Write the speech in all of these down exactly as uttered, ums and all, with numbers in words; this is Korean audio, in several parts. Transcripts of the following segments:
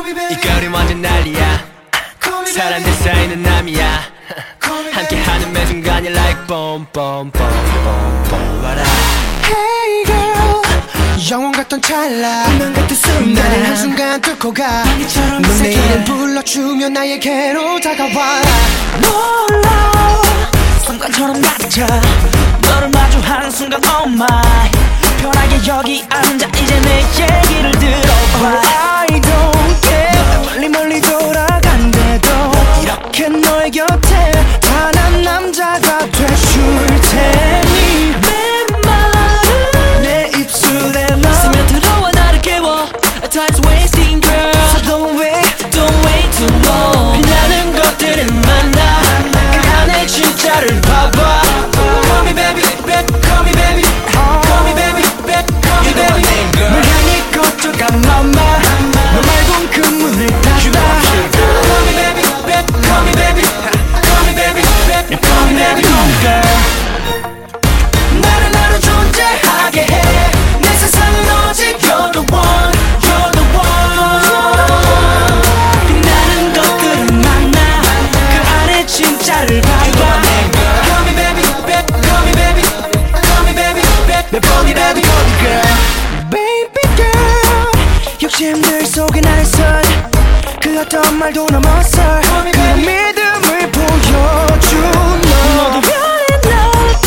이 거리 완전 난리야. 사람들 사이는 남이야. 함께하는 매 순간이 like boom boom boom boom boom. What up? Hey girl, 영원 같던 찰나 운명 같은 순간 나를 한순간 뚫고 가 넌 내 이름 불러주며 나에게로 다가와. 놀라워 순간처럼 낮아 너를 마주하는 순간 oh my 편하게 여기 앉아 이제 내 얘기를 들어봐. Oh, I don't care 멀리 멀리 돌아간대도 이렇게 너의 곁에 단 한 남자가 돼줄 테니 내 말을 내 입술에 넣어 스며들어와 나를 깨워 Time's wasting girl So don't wait Don't wait too long 빛나는 것들은 많아. 그 안에 진짜를 봐봐. Call me baby, baby, call me baby. Call me baby, baby, call me baby. 널 향해 거쳐가 mama 너 말곤 그 문을 닫아. Call me baby, baby, call me baby. Call me baby, baby, call me baby. girl 나를 나로 존재하게 해. 내 세상은 오직 you're the one, you're the one. 빛나는 것들은 많아 그 안에 진짜를 봐봐. Call me baby, baby, call me baby. Call me baby, baby, call me baby. girl Baby girl 욕심들 속에 나를 선그 어떤 말도 넘어서 그 믿음을 보여준 너 모두 변해 널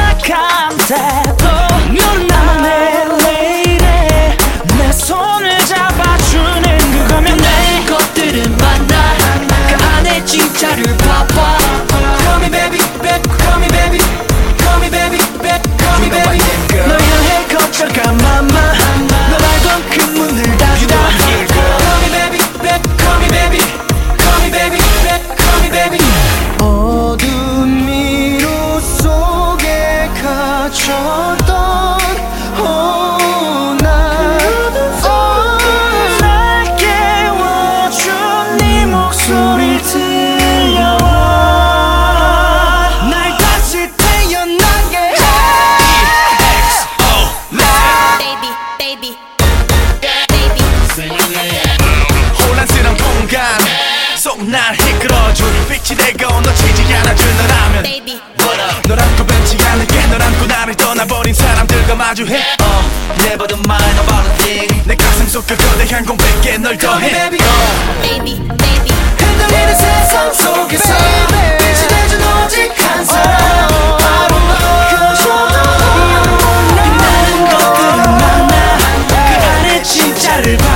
떠나간대도 너는 나만의 lady 내 손을 잡아주는 그거면 내 것들은 많아. 그 안에 진짜를 봐봐. Call me baby, baby, call me baby. Call me baby, baby, call me baby. 널 향해 거쳐가 mama 너 말곤 그 문을 닫아. Call me baby, baby, call me baby. Call me baby, baby, call me baby. 어둠 미로 속에 갇혔던 oh, 나 oh, 날 깨워준 네 목소리를 들려와 날 다시 태어나게 해. baby, baby, baby. 혼란스러운 공간 속 날 이끌어줄 빛이 되고 놓치지 않아줄 너라면 baby. 널 안고 벤치 않을게. 널 안고 나를 떠나버린 사람들과 마주해 uh, Never the mind about a thing 내 가슴 속 그 거대한 공백에 널 더해 Baby, baby, baby. 흔들리는 세상 속에서 빛이 돼준 오직 한 사람. 바로 너. 빛나는 것들은 많아 그 안에 진짜를 봐.